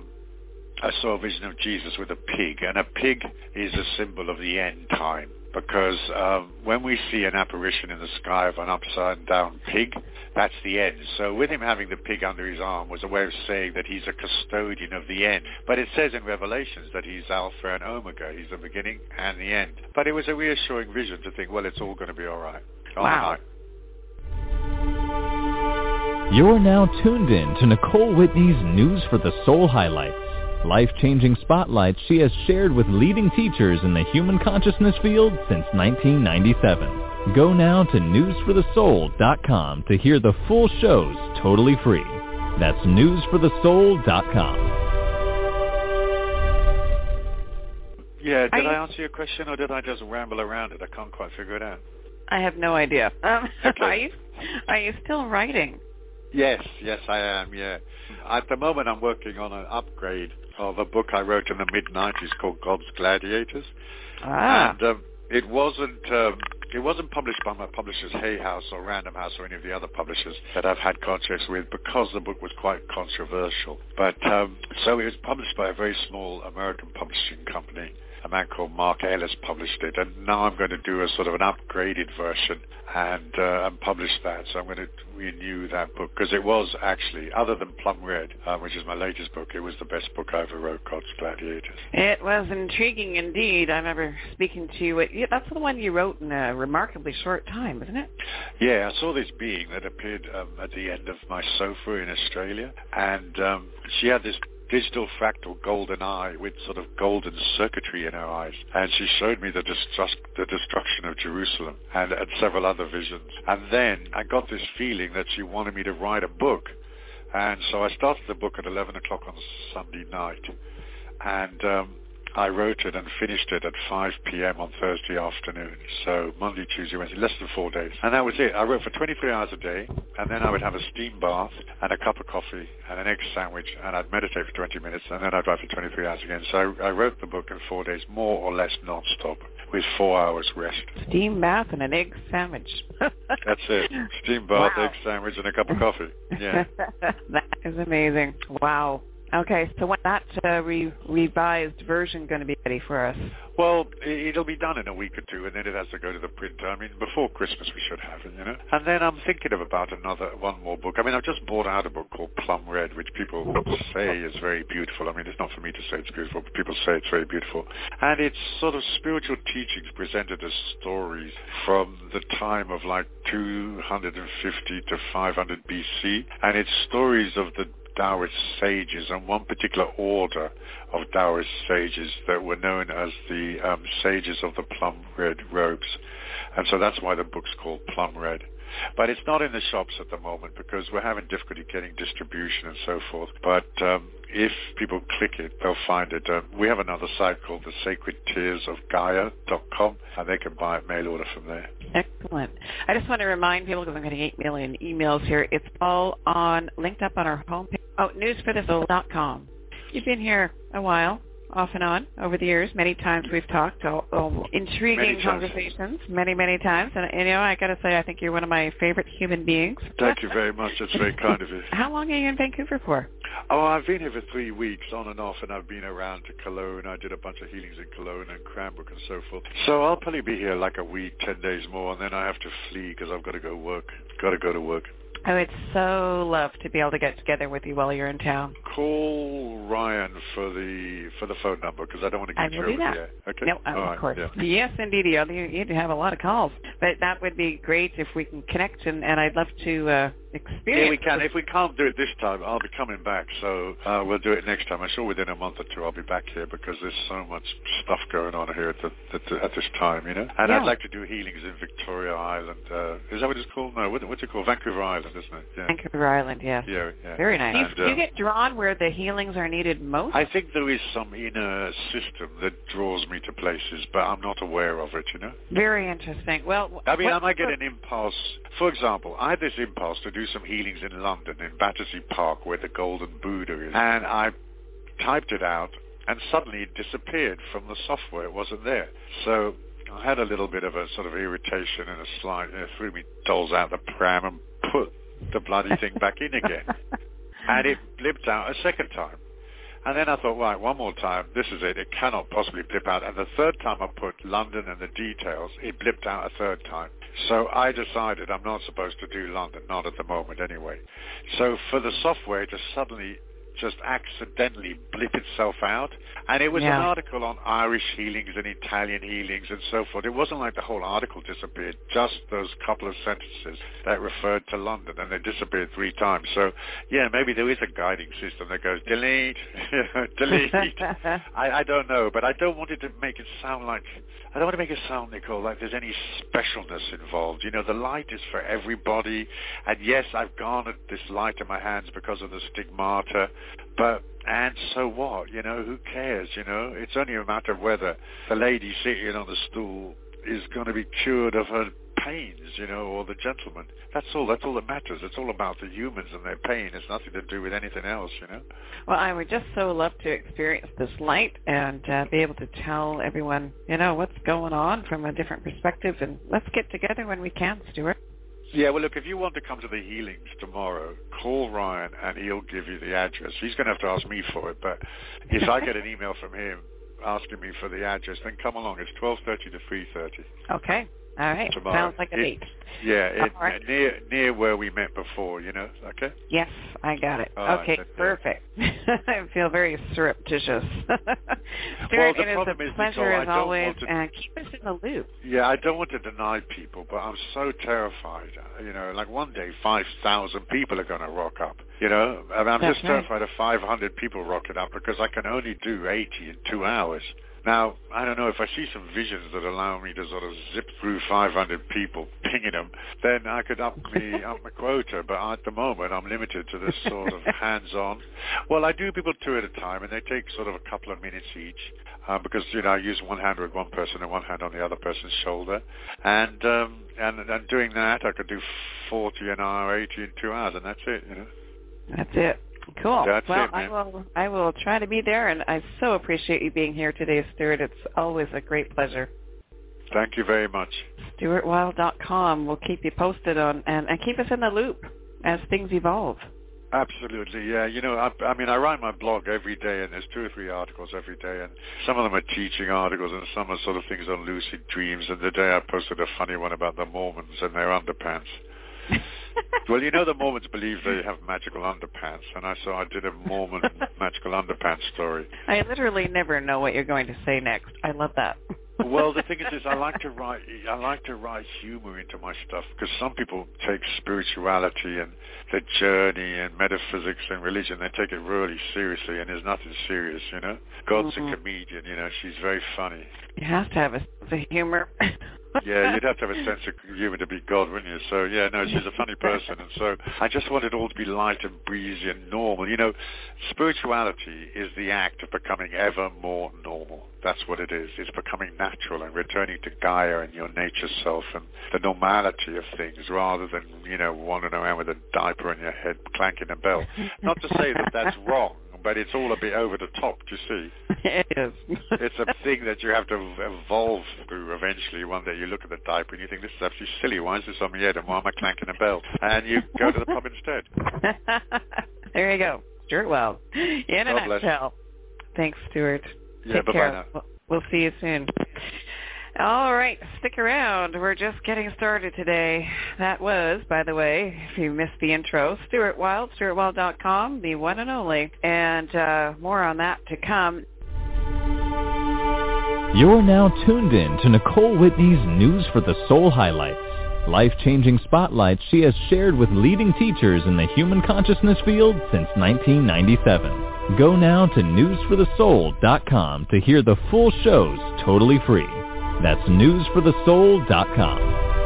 Speaker 1: I saw a vision of Jesus with a pig. And a pig is a symbol of the end time. Because um, when we see an apparition in the sky of an upside-down pig, that's the end. So with him having the pig under his arm was a way of saying that he's a custodian of the end. But it says in Revelations that he's Alpha and Omega. He's the beginning and the end. But it was a reassuring vision to think, well, it's all going to be all right. All
Speaker 3: wow.
Speaker 1: right.
Speaker 2: You're now tuned in to Nicole Whitney's News for the Soul highlights. Life-changing spotlights she has shared with leading teachers in the human consciousness field since nineteen ninety-seven. Go now to news for the soul dot com to hear the full shows totally free. That's news for the soul dot com.
Speaker 1: Yeah, did
Speaker 3: I,
Speaker 1: I answer your question or did I just ramble around it? I can't quite figure it out.
Speaker 3: I have no idea. Um,
Speaker 1: okay.
Speaker 3: Are you, are you still writing?
Speaker 1: Yes, yes, I am, yeah. At the moment, I'm working on an upgrade of a book I wrote in the mid nineties called God's Gladiators.
Speaker 3: Ah.
Speaker 1: And um, it wasn't um, it wasn't published by my publishers Hay House or Random House or any of the other publishers that I've had contracts with because the book was quite controversial. But um, so it was published by a very small American publishing company. A man called Mark Ellis published it, and now I'm going to do a sort of an upgraded version and, uh, and publish that. So I'm going to renew that book because it was actually, other than Plum Red, uh, which is my latest book, it was the best book I ever wrote, God's Gladiators.
Speaker 3: It was intriguing indeed. I remember speaking to you. Yeah, that's the one you wrote in a remarkably short time, isn't it?
Speaker 1: Yeah, I saw this being that appeared um, at the end of my sofa in Australia, and um, she had this digital fractal golden eye with sort of golden circuitry in her eyes. And she showed me the, destruct, the destruction of Jerusalem and, and several other visions. And then I got this feeling that she wanted me to write a book. And so I started the book at eleven o'clock on Sunday night. And um, I wrote it and finished it at five p.m. on Thursday afternoon. So Monday, Tuesday, Wednesday, less than four days. And that was it. I wrote for twenty-three hours a day, and then I would have a steam bath and a cup of coffee and an egg sandwich, and I'd meditate for twenty minutes, and then I'd write for twenty-three hours again. So I, I wrote the book in four days, more or less non-stop, with four hours rest.
Speaker 3: Steam bath and an egg sandwich.
Speaker 1: That's it. Steam bath,
Speaker 3: wow.
Speaker 1: egg sandwich, and a cup of coffee. Yeah.
Speaker 3: That is amazing. Wow. Okay, so when that uh, re- revised version going to be ready for us?
Speaker 1: Well, it'll be done in a week or two, and then it has to go to the printer. I mean, before Christmas we should have it, you know. And then I'm thinking of about another one more book. I mean, I've just bought out a book called Plum Red, which people say is very beautiful. I mean, it's not for me to say it's beautiful, but people say it's very beautiful. And it's sort of spiritual teachings presented as stories from the time of like two hundred fifty to five hundred B C, and it's stories of the Taoist sages and one particular order of Taoist sages that were known as the um, sages of the plum red robes. And so that's why the book's called Plum Red. But it's not in the shops at the moment because we're having difficulty getting distribution and so forth. But um, if people click it, they'll find it. Uh, we have another site called the Sacred Tears of Gaia dot com, and they can buy it mail order from there.
Speaker 3: Excellent. I just want to remind people, because I'm getting eight million emails here, it's all on linked up on our homepage. Oh, news for the soul dot com. You've been here a while, off and on, over the years. Many times we've talked, all, all intriguing
Speaker 1: many
Speaker 3: conversations, many, many times. And, you know, I got to say, I think you're one of my favorite human beings.
Speaker 1: Thank you very much. That's very kind of you.
Speaker 3: How long are you in Vancouver for?
Speaker 1: Oh, I've been here for three weeks, on and off, and I've been around to Cologne. I did a bunch of healings in Cologne and Cranbrook and so forth. So I'll probably be here like a week, ten days more, and then I have to flee because I've got to go work. Got to go to work.
Speaker 3: I would so love to be able to get together with you while you're in town.
Speaker 1: Call Ryan for the for the phone number because I don't want to get you over here. Okay.
Speaker 3: No, oh, of
Speaker 1: right,
Speaker 3: course.
Speaker 1: Yeah.
Speaker 3: Yes, indeed. You you have a lot of calls, but that would be great if we can connect, and, and I'd love to uh, experience.
Speaker 1: Yeah, we can. If we can't do it this time, I'll be coming back, so uh, we'll do it next time. I'm sure within a month or two I'll be back here because there's so much stuff going on here at, the, at, the, at this time, you know. And
Speaker 3: yeah.
Speaker 1: I'd like to do healings in Victoria Island. Uh, is that what it's called? No, what, what's it called? Vancouver Island, isn't it? Yeah.
Speaker 3: Vancouver Island, yes.
Speaker 1: Yeah, yeah.
Speaker 3: Very nice.
Speaker 1: And,
Speaker 3: do, you, do you get drawn where the healings are needed most?
Speaker 1: I think there is some inner system that draws me to places, but I'm not aware of it, you know.
Speaker 3: Very interesting. Well,
Speaker 1: I mean,
Speaker 3: what,
Speaker 1: I might get an impulse. For example, I had this impulse to do some healings in London, in Battersea Park, where the Golden Buddha is. And I typed it out, and suddenly it disappeared from the software. It wasn't there. So I had a little bit of a sort of irritation and a slight, uh, threw me dolls out the pram and put the bloody thing back in again. And it blipped out a second time. And then I thought, right, one more time, this is it. It cannot possibly blip out. And the third time I put London and the details, it blipped out a third time. So I decided I'm not supposed to do London, not at the moment anyway. So for the software to suddenly just accidentally blip itself out. And it was
Speaker 3: yeah.
Speaker 1: an article on Irish healings and Italian healings and so forth. It wasn't like the whole article disappeared, just those couple of sentences that referred to London, and they disappeared three times. So, yeah, maybe there is a guiding system that goes, delete, delete. I, I don't know, but I don't want it to make it sound like, I don't want to make it sound, Nicole, like there's any specialness involved. You know, the light is for everybody, and yes, I've garnered this light in my hands because of the stigmata, but, and so what, you know, who cares, you know? It's only a matter of whether the lady sitting on the stool is going to be cured of her pains, you know, or the gentleman. That's all, that's all that matters. It's all about the humans and their pain. It's nothing to do with anything else, you know?
Speaker 3: Well, I would just so love to experience this light and uh, be able to tell everyone, you know, what's going on from a different perspective, and let's get together when we can, Stuart.
Speaker 1: Yeah, well, look, if you want to come to the healings tomorrow, call Ryan and he'll give you the address. He's going to have to ask me for it, but if I get an email from him asking me for the address, then come along. It's twelve thirty to three thirty.
Speaker 3: Okay. All right.
Speaker 1: Tomorrow.
Speaker 3: Sounds like a date.
Speaker 1: Yeah, it,
Speaker 3: right.
Speaker 1: near near where we met before, you know, okay?
Speaker 3: Yes, I got it.
Speaker 1: All
Speaker 3: okay,
Speaker 1: right,
Speaker 3: perfect. I feel very surreptitious. Stuart,
Speaker 1: well, the
Speaker 3: it is
Speaker 1: problem
Speaker 3: a
Speaker 1: is,
Speaker 3: pleasure
Speaker 1: Nicole,
Speaker 3: as
Speaker 1: I don't
Speaker 3: always,
Speaker 1: want to,
Speaker 3: and keep us in the loop.
Speaker 1: Yeah, I don't want to deny people, but I'm so terrified. You know, like one day five thousand people are going to rock up. You know, and I'm
Speaker 3: That's
Speaker 1: just
Speaker 3: right.
Speaker 1: terrified of five hundred people rocking up because I can only do eighty in two hours. Now, I don't know, if I see some visions that allow me to sort of zip through five hundred people, pinging them, then I could up me up my quota. But at the moment, I'm limited to this sort of hands-on. Well, I do people two at a time, and they take sort of a couple of minutes each uh, because, you know, I use one hand with one person and one hand on the other person's shoulder. And, um, and, and doing that, I could do forty an hour, eighty in two hours, and that's it, you know.
Speaker 3: That's it. Cool.
Speaker 1: That's
Speaker 3: well,
Speaker 1: it,
Speaker 3: I
Speaker 1: man.
Speaker 3: will. I will try to be there, and I so appreciate you being here today, Stuart. It's always a great pleasure.
Speaker 1: Thank you very much.
Speaker 3: Stuart Wild dot com. We'll keep you posted on and, and keep us in the loop as things evolve.
Speaker 1: Absolutely, yeah. You know, I, I mean, I write my blog every day, and there's two or three articles every day, and some of them are teaching articles, and some are sort of things on lucid dreams. And today I posted a funny one about the Mormons and their underpants. Well, you know, the Mormons believe they have magical underpants, and I so I did a Mormon magical underpants story.
Speaker 3: I literally never know what you're going to say next. I love that.
Speaker 1: Well, the thing is, is I like to write. I like to write humor into my stuff because some people take spirituality and the journey and metaphysics and religion. They take it really seriously, and there's nothing serious, you know. God's mm-hmm. a comedian, you know. She's very funny.
Speaker 3: You have to have a sense of humor.
Speaker 1: Yeah, you'd have to have a sense of humor to be God, wouldn't you? So, yeah, no, she's a funny person. And so I just want it all to be light and breezy and normal. You know, spirituality is the act of becoming ever more normal. That's what it is. It's becoming natural and returning to Gaia and your nature self and the normality of things rather than, you know, wandering around with a diaper on your head, clanking a bell. Not to say that that's wrong, but it's all a bit over the top, do you see?
Speaker 3: It is.
Speaker 1: It's a thing that you have to evolve through eventually. One day you look at the diaper and you think, this is absolutely silly. Why is this on my head and why am I clanking a bell? And you go to the pub instead.
Speaker 3: There you go. Stuart Wells. In a
Speaker 1: God bless.
Speaker 3: nutshell. Thanks, Stuart.
Speaker 1: Yeah,
Speaker 3: Take
Speaker 1: bye-bye
Speaker 3: care.
Speaker 1: now.
Speaker 3: We'll, we'll see you soon. All right, stick around. We're just getting started today. That was, by the way, if you missed the intro, Stuart Wild, stuart wild dot com, the one and only. And uh, more on that to come.
Speaker 2: You're now tuned in to Nicole Whitney's News for the Soul highlights. Life-changing spotlights she has shared with leading teachers in the human consciousness field since nineteen ninety-seven. Go now to news for the soul dot com to hear the full shows totally free. That's news for the soul dot com.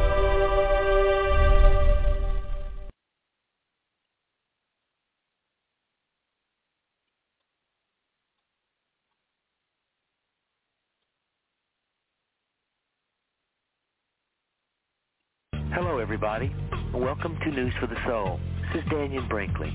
Speaker 5: Hello, everybody. Welcome to News for the Soul. This is Daniel Brinkley.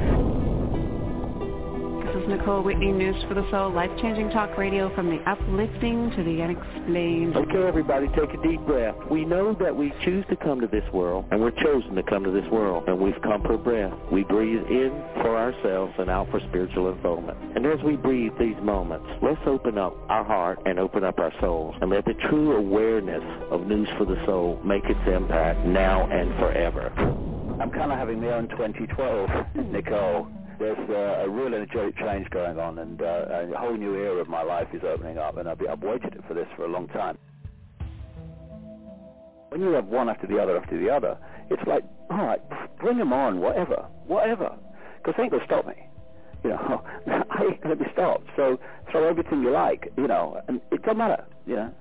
Speaker 3: This is Nicole Whitney, News for the Soul, life-changing talk radio from the uplifting to the unexplained.
Speaker 5: Okay, everybody, take a deep breath. We know that we choose to come to this world, and we're chosen to come to this world, and we've come for breath. We breathe in for ourselves and out for spiritual unfoldment. And as we breathe these moments, let's open up our heart and open up our souls, and let the true awareness of News for the Soul make its impact now and forever. I'm kind of having my own twenty twelve, Nicole. There's uh, a real energetic change going on, and uh, a whole new era of my life is opening up, and I've, been, I've waited for this for a long time. When you have one after the other after the other, it's like, all right, bring them on, whatever, whatever, because they ain't going to stop me. You know, I ain't going to be stopped. So throw everything you like, you know, and it doesn't matter, you know.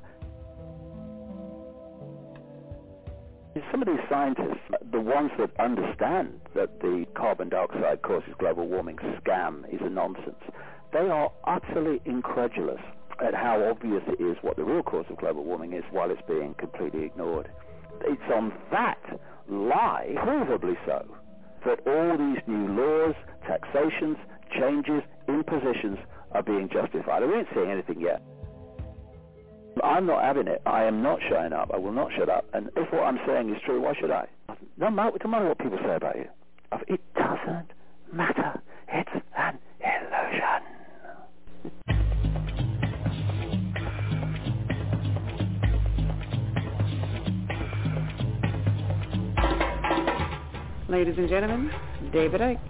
Speaker 5: Some of these scientists, the ones that understand that the carbon dioxide causes global warming scam is a nonsense, they are utterly incredulous at how obvious it is what the real cause of global warming is while it's being completely ignored. It's on that lie, provably so, that all these new laws, taxations, changes, impositions are being justified. We ain't seeing anything yet. I'm not having it. I am not shutting up. I will not shut up. And if what I'm saying is true, why should I? No matter, no matter what people say about you. It doesn't matter. It's an illusion.
Speaker 3: Ladies and gentlemen, David Icke.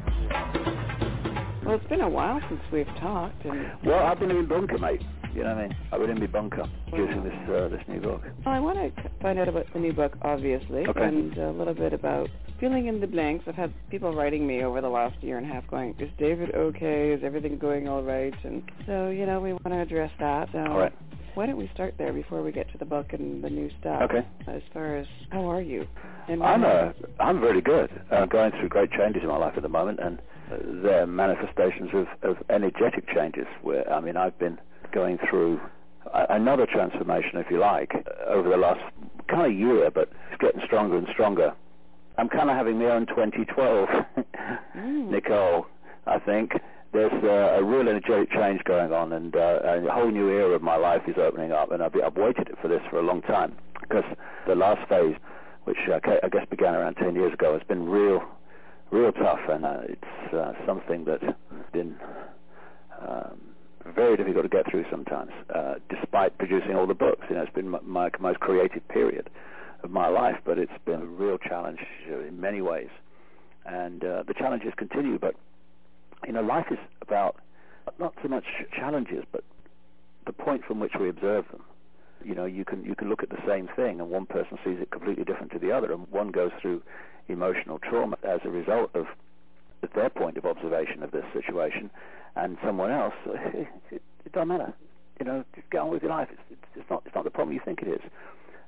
Speaker 3: Well, it's been a while since we've talked. And
Speaker 5: well, I've been in bunker, mate. You know what I mean? I've been in my bunker producing this uh, this new book.
Speaker 3: Well, I want to find out about the new book, obviously,
Speaker 5: okay.
Speaker 3: and a little bit about filling in the blanks. I've had people writing me over the last year and a half going, is David okay? Is everything going all right? And so, you know, we want to address that. So
Speaker 5: all right.
Speaker 3: Why don't we start there before we get to the book and the new stuff?
Speaker 5: Okay.
Speaker 3: As far as, how are you? And
Speaker 5: I'm uh, I'm very good. I'm going through great changes in my life at the moment, and uh, they're manifestations of, of energetic changes. Where I mean, I've been going through another transformation, if you like, over the last kind of year, but it's getting stronger and stronger. I'm kind of having my own twenty twelve, mm. Nicole, I think. There's uh, a real energetic change going on, and, uh, and a whole new era of my life is opening up, and I've, I've waited for this for a long time, because the last phase, which uh, I guess began around ten years ago, has been real, real tough, and uh, it's uh, something that's been um, very difficult to get through sometimes, uh, despite producing all the books. You know, it's been my, my most creative period of my life, but it's been a real challenge in many ways, and uh, the challenges continue. But you know, life is about not so much challenges, but the point from which we observe them. You know, you can you can look at the same thing, and one person sees it completely different to the other, and one goes through emotional trauma as a result of their point of observation of this situation, and someone else, it, it, it doesn't matter. You know, just get on with your life. It's, it's, it's not it's not the problem you think it is.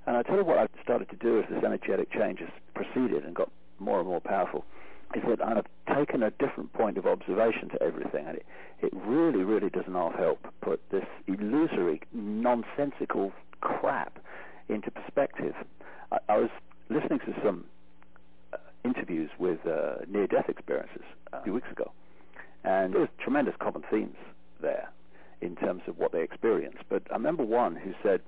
Speaker 5: And I tell you what I've started to do as this energetic change has proceeded and got more and more powerful, is that I've taken a different point of observation to everything, and it, it really, really does not help put this illusory, nonsensical crap into perspective. I, I was listening to some uh, interviews with uh, near-death experiences a few weeks ago, and there was tremendous common themes there in terms of what they experienced. But I remember one who said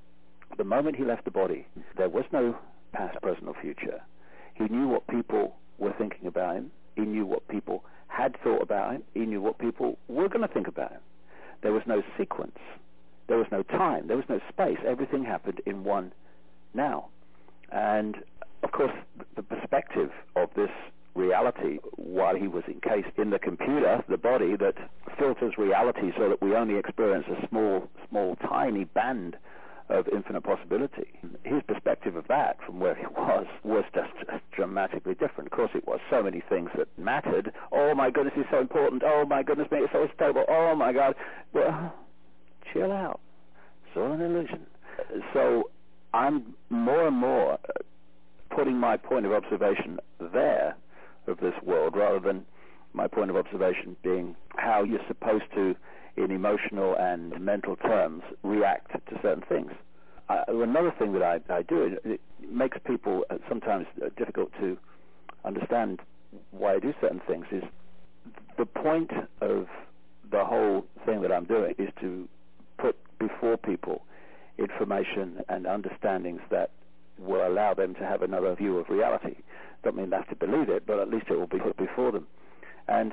Speaker 5: the moment he left the body, there was no past, present, or future. He knew what people were thinking about him. He knew what people had thought about him. He knew what people were going to think about him. There was no sequence. There was no time. There was no space. Everything happened in one now. And, of course, the perspective of this reality, while he was encased in the computer, the body that filters reality so that we only experience a small, small, tiny band of infinite possibility. His perspective of that from where he was was just dramatically different. Of course it was. So many things that mattered. Oh my goodness, it's so important. Oh my goodness me, it's so stable. Oh my God. Well, chill out. It's all an illusion. So I'm more and more putting my point of observation there of this world rather than my point of observation being how you're supposed to, in emotional and mental terms, react to certain things. Uh, another thing that I, I do, it, it makes people uh, sometimes uh, difficult to understand why I do certain things, is the point of the whole thing that I'm doing is to put before people information and understandings that will allow them to have another view of reality. Don't mean they have to believe it, but at least it will be put before them. And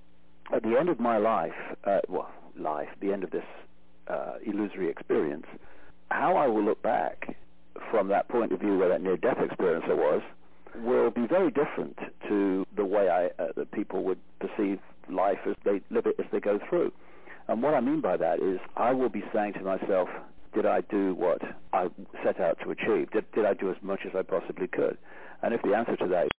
Speaker 5: at the end of my life, uh, well, life, the end of this uh, illusory experience, how I will look back from that point of view where that near-death experience I was, will be very different to the way I, uh, that people would perceive life as they live it as they go through. And what I mean by that is I will be saying to myself, did I do what I set out to achieve? Did, did I do as much as I possibly could? And if the answer to that